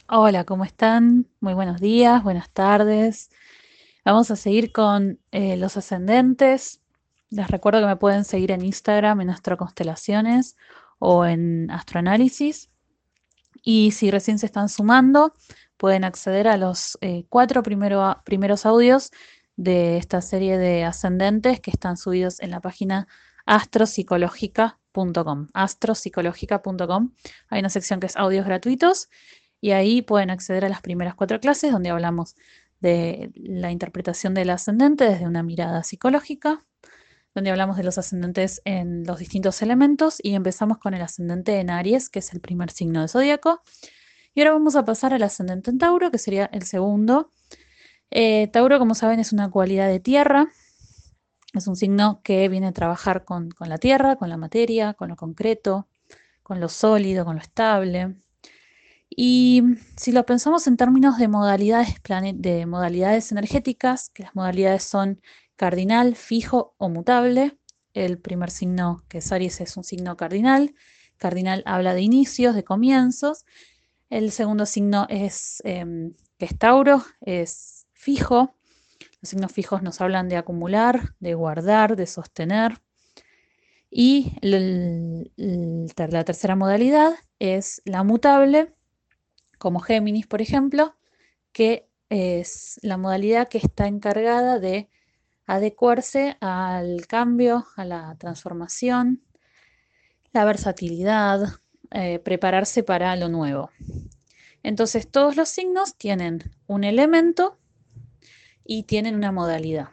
Hola, ¿cómo están? Muy buenos días, buenas tardes. Vamos a seguir con los ascendentes. Les recuerdo que me pueden seguir en Instagram, en Astroconstelaciones o en Astroanálisis. Y si recién se están sumando, pueden acceder a los cuatro primeros audios de esta serie de ascendentes que están subidos en la página astropsicológica.com. Astropsicológica.com. Hay una sección que es audios gratuitos y ahí pueden acceder a las primeras cuatro clases donde hablamos de la interpretación del ascendente desde una mirada psicológica, donde hablamos de los ascendentes en los distintos elementos y empezamos con el ascendente en Aries, que es el primer signo de zodíaco. Y ahora vamos a pasar al ascendente en Tauro, que sería el segundo. Tauro, como saben, es una cualidad de tierra. Es un signo que viene a trabajar con la tierra, con la materia, con lo concreto, con lo sólido, con lo estable. Y si lo pensamos en términos de modalidades energéticas, que las modalidades son cardinal, fijo o mutable, el primer signo que es Aries es un signo cardinal. Cardinal habla de inicios, de comienzos. El segundo signo que es Tauro, es fijo. Los signos fijos nos hablan de acumular, de guardar, de sostener. Y la tercera modalidad es la mutable, como Géminis, por ejemplo, que es la modalidad que está encargada de adecuarse al cambio, a la transformación, la versatilidad, prepararse para lo nuevo. Entonces, todos los signos tienen un elemento y tienen una modalidad.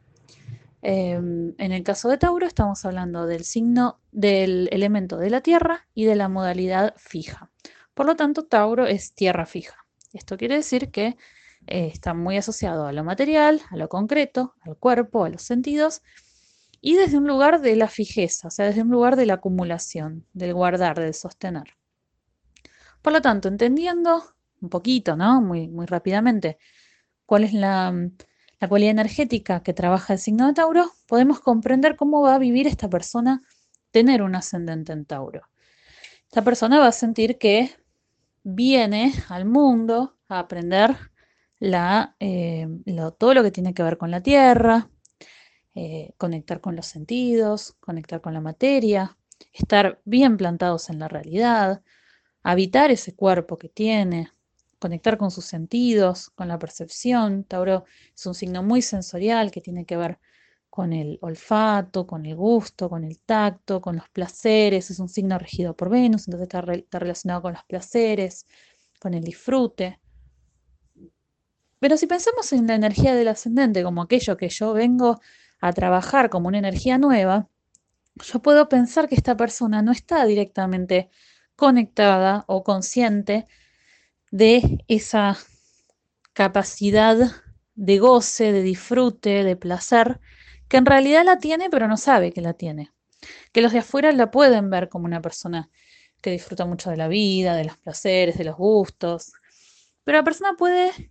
En el caso de Tauro estamos hablando del signo del elemento de la tierra y de la modalidad fija. Por lo tanto, Tauro es tierra fija. Esto quiere decir que está muy asociado a lo material, a lo concreto, al cuerpo, a los sentidos y desde un lugar de la fijeza, o sea, desde un lugar de la acumulación, del guardar, del sostener. Por lo tanto, entendiendo un poquito, ¿no? Muy rápidamente, cuál es la cualidad energética que trabaja el signo de Tauro, podemos comprender cómo va a vivir esta persona tener un ascendente en Tauro. Esta persona va a sentir que viene al mundo a aprender todo lo que tiene que ver con la tierra, conectar con los sentidos, conectar con la materia, estar bien plantados en la realidad, habitar ese cuerpo que tiene, conectar con sus sentidos, con la percepción. Tauro es un signo muy sensorial que tiene que ver con el olfato, con el gusto, con el tacto, con los placeres. Es un signo regido por Venus, entonces está relacionado con los placeres, con el disfrute. Pero si pensamos en la energía del ascendente como aquello que yo vengo a trabajar como una energía nueva, yo puedo pensar que esta persona no está directamente conectada o consciente de esa capacidad de goce, de disfrute, de placer, que en realidad la tiene pero no sabe que la tiene. Que los de afuera la pueden ver como una persona que disfruta mucho de la vida, de los placeres, de los gustos, pero la persona puede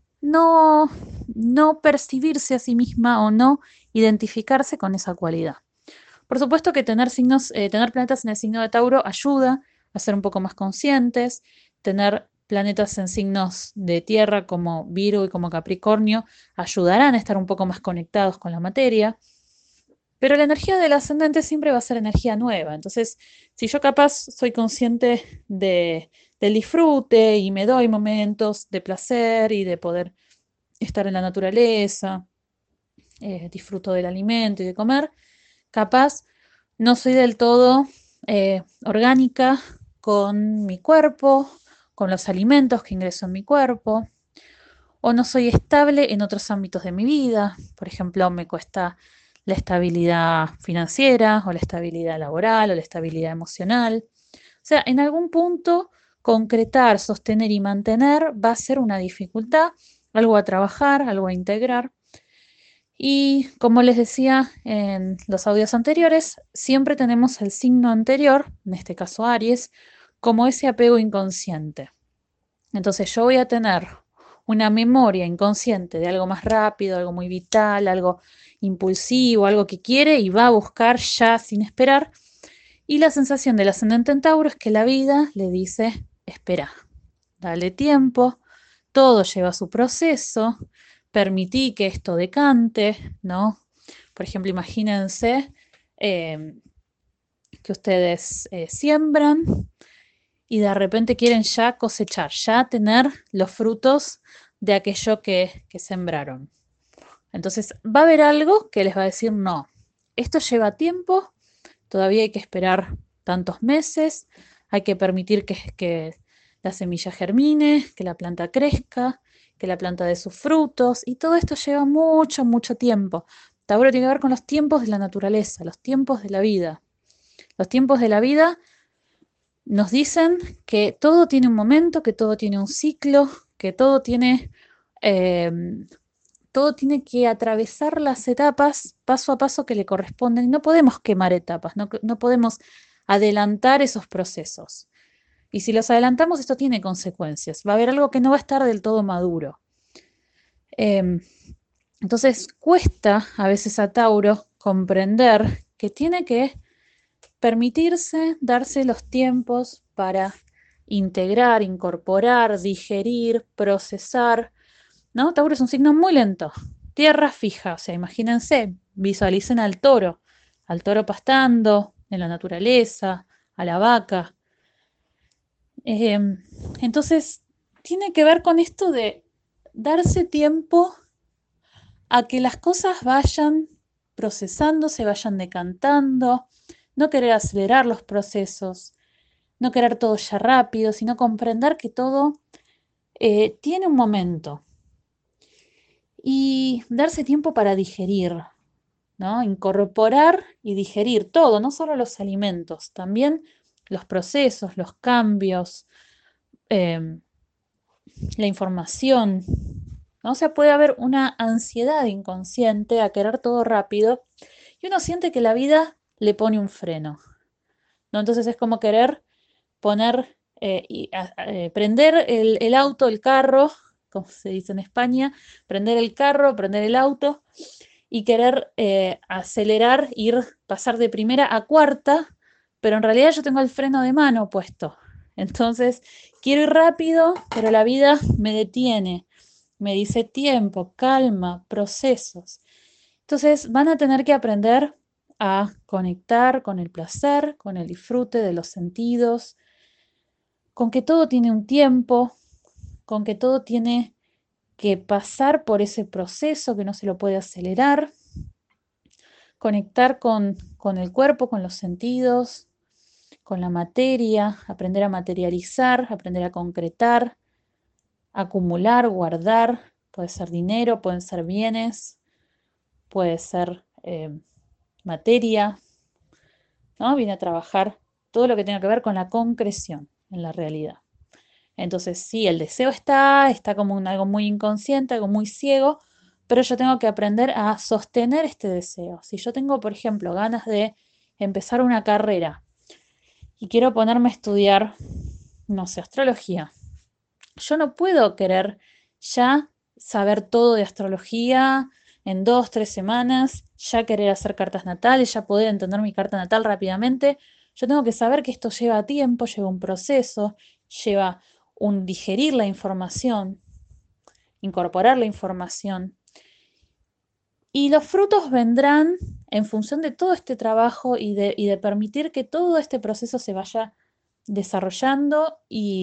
no percibirse a sí misma o no identificarse con esa cualidad. Por supuesto que tener planetas en el signo de Tauro ayuda a ser un poco más conscientes, tener planetas en signos de tierra como Virgo y como Capricornio ayudarán a estar un poco más conectados con la materia, pero la energía del ascendente siempre va a ser energía nueva. Entonces, si yo capaz soy consciente del disfrute y me doy momentos de placer y de poder estar en la naturaleza, disfruto del alimento y de comer, capaz no soy del todo orgánica con mi cuerpo, con los alimentos que ingreso en mi cuerpo, o no soy estable en otros ámbitos de mi vida. Por ejemplo, me cuesta la estabilidad financiera, o la estabilidad laboral, o la estabilidad emocional. O sea, en algún punto concretar, sostener y mantener va a ser una dificultad, algo a trabajar, algo a integrar. Y como les decía en los audios anteriores, siempre tenemos el signo anterior, en este caso Aries, como ese apego inconsciente. Entonces yo voy a tener una memoria inconsciente de algo más rápido, algo muy vital, algo impulsivo, algo que quiere y va a buscar ya sin esperar. Y la sensación del ascendente en Tauro es que la vida le dice, espera, dale tiempo, todo lleva su proceso, permití que esto decante, ¿no? Por ejemplo, imagínense eh, que ustedes siembran y de repente quieren ya cosechar, ya tener los frutos de aquello que sembraron. Entonces va a haber algo que les va a decir, no, esto lleva tiempo, todavía hay que esperar tantos meses, hay que permitir que la semilla germine, que la planta crezca, que la planta dé sus frutos, y todo esto lleva mucho, mucho tiempo. Tauro tiene que ver con los tiempos de la naturaleza, los tiempos de la vida. Los tiempos de la vida nos dicen que todo tiene un momento, que todo tiene un ciclo, que eh, todo tiene que atravesar las etapas paso a paso que le corresponden. No podemos quemar etapas, no podemos adelantar esos procesos. Y si los adelantamos, esto tiene consecuencias. Va a haber algo que no va a estar del todo maduro. Eh, entonces, cuesta a veces a Tauro comprender que tiene que permitirse, darse los tiempos para integrar, incorporar, digerir, procesar, ¿no? Tauro es un signo muy lento, tierra fija, o sea, imagínense, visualicen al toro pastando en la naturaleza, a la vaca. Eh, entonces, tiene que ver con esto de darse tiempo a que las cosas vayan procesando, se vayan decantando, no querer acelerar los procesos, no querer todo ya rápido, sino comprender que todo tiene un momento y darse tiempo para digerir, ¿no? Incorporar y digerir todo, no solo los alimentos, también los procesos, los cambios, eh, la información, ¿no? O sea, puede haber una ansiedad inconsciente a querer todo rápido y uno siente que la vida le pone un freno, ¿no? Entonces es como querer poner, prender el auto, el carro, como se dice en España, prender el carro, prender el auto y querer acelerar, pasar de primera a cuarta, pero en realidad yo tengo el freno de mano puesto. Entonces, quiero ir rápido, pero la vida me detiene, me dice tiempo, calma, procesos. Entonces, van a tener que aprender a conectar con el placer, con el disfrute de los sentidos, con que todo tiene un tiempo, con que todo tiene que pasar por ese proceso, que no se lo puede acelerar, conectar con el cuerpo, con los sentidos, con la materia, aprender a materializar, aprender a concretar, acumular, guardar, puede ser dinero, pueden ser bienes, puede ser materia, ¿no? Viene a trabajar todo lo que tenga que ver con la concreción en la realidad. Entonces, sí, el deseo está como algo muy inconsciente, algo muy ciego, pero yo tengo que aprender a sostener este deseo. Si yo tengo, por ejemplo, ganas de empezar una carrera y quiero ponerme a estudiar, no sé, astrología, yo no puedo querer ya saber todo de astrología en 2, 3 semanas, ya querer hacer cartas natales, ya poder entender mi carta natal rápidamente. Yo tengo que saber que esto lleva tiempo, lleva un proceso, lleva un digerir la información, incorporar la información. Y los frutos vendrán en función de todo este trabajo y de permitir que todo este proceso se vaya desarrollando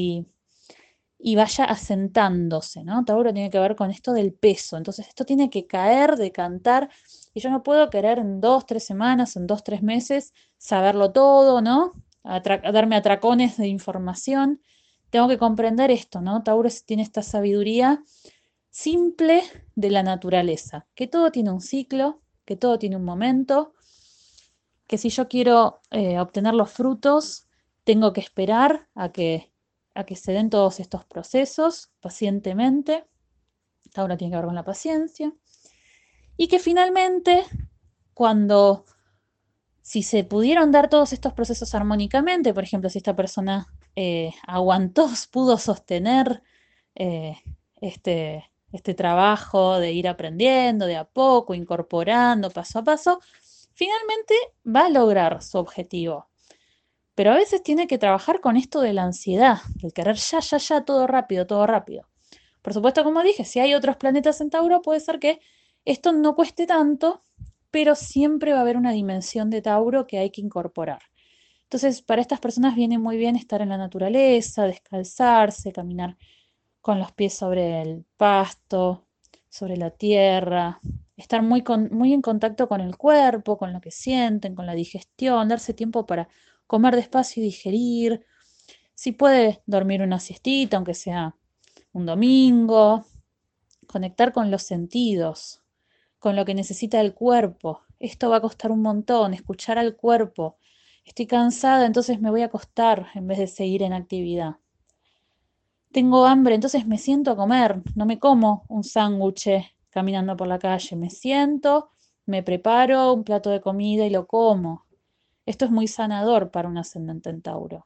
y vaya asentándose, ¿no? Tauro tiene que ver con esto del peso. Entonces, esto tiene que caer, decantar, y yo no puedo querer en 2, 3 semanas, en 2, 3 meses, saberlo todo, ¿no? Darme atracones de información. Tengo que comprender esto, ¿no? Tauro tiene esta sabiduría simple de la naturaleza, que todo tiene un ciclo, que todo tiene un momento, que si yo quiero obtener los frutos, tengo que esperar a que se den todos estos procesos pacientemente. Ahora tiene que ver con la paciencia. Y que finalmente, cuando, si se pudieron dar todos estos procesos armónicamente, por ejemplo, si esta persona aguantó, pudo sostener eh, este trabajo de ir aprendiendo de a poco, incorporando paso a paso, finalmente va a lograr su objetivo. Pero a veces tiene que trabajar con esto de la ansiedad, del querer ya, ya, ya, todo rápido, todo rápido. Por supuesto, como dije, si hay otros planetas en Tauro, puede ser que esto no cueste tanto, pero siempre va a haber una dimensión de Tauro que hay que incorporar. Entonces, para estas personas viene muy bien estar en la naturaleza, descalzarse, caminar con los pies sobre el pasto, sobre la tierra, estar muy en contacto con el cuerpo, con lo que sienten, con la digestión, darse tiempo para comer despacio y digerir. Si puede dormir una siestita, aunque sea un domingo, conectar con los sentidos, con lo que necesita el cuerpo. Esto va a costar un montón, escuchar al cuerpo. Estoy cansada, entonces me voy a acostar en vez de seguir en actividad. Tengo hambre, entonces me siento a comer, no me como un sándwich caminando por la calle, me siento, me preparo un plato de comida y lo como. Esto es muy sanador para un ascendente en Tauro.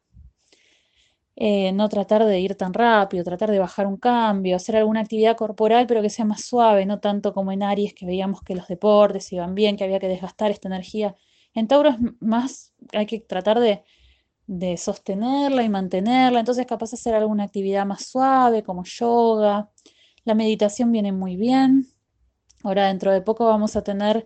No tratar de ir tan rápido, tratar de bajar un cambio, hacer alguna actividad corporal, pero que sea más suave, no tanto como en Aries, que veíamos que los deportes iban bien, que había que desgastar esta energía. En Tauro es más, hay que tratar de sostenerla y mantenerla, entonces capaz de hacer alguna actividad más suave, como yoga. La meditación viene muy bien. Ahora dentro de poco vamos a tener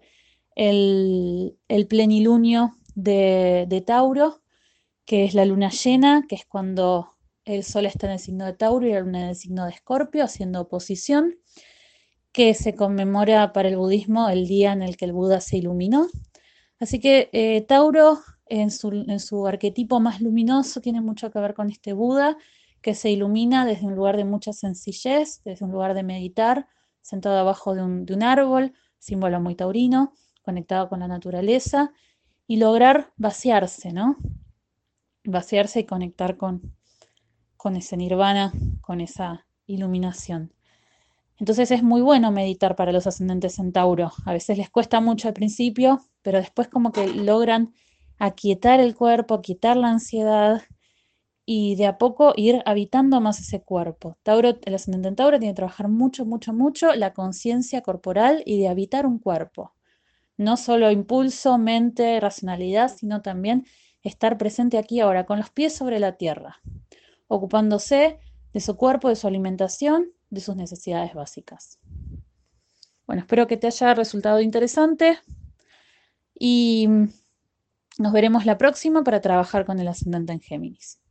el plenilunio de Tauro, que es la luna llena, que es cuando el sol está en el signo de Tauro y la luna en el signo de Escorpio, haciendo oposición, que se conmemora para el budismo el día en el que el Buda se iluminó. Así que Tauro, en su arquetipo más luminoso, tiene mucho que ver con este Buda, que se ilumina desde un lugar de mucha sencillez, desde un lugar de meditar, sentado abajo de un árbol, símbolo muy taurino, conectado con la naturaleza, y lograr vaciarse, ¿no? Vaciarse y conectar con ese nirvana, con esa iluminación. Entonces es muy bueno meditar para los ascendentes en Tauro. A veces les cuesta mucho al principio, pero después como que logran aquietar el cuerpo, aquietar la ansiedad y de a poco ir habitando más ese cuerpo. Tauro, el ascendente en Tauro tiene que trabajar mucho, mucho, mucho la conciencia corporal y de habitar un cuerpo. No solo impulso, mente, racionalidad, sino también estar presente aquí ahora, con los pies sobre la tierra, ocupándose de su cuerpo, de su alimentación, de sus necesidades básicas. Bueno, espero que te haya resultado interesante y nos veremos la próxima para trabajar con el ascendente en Géminis.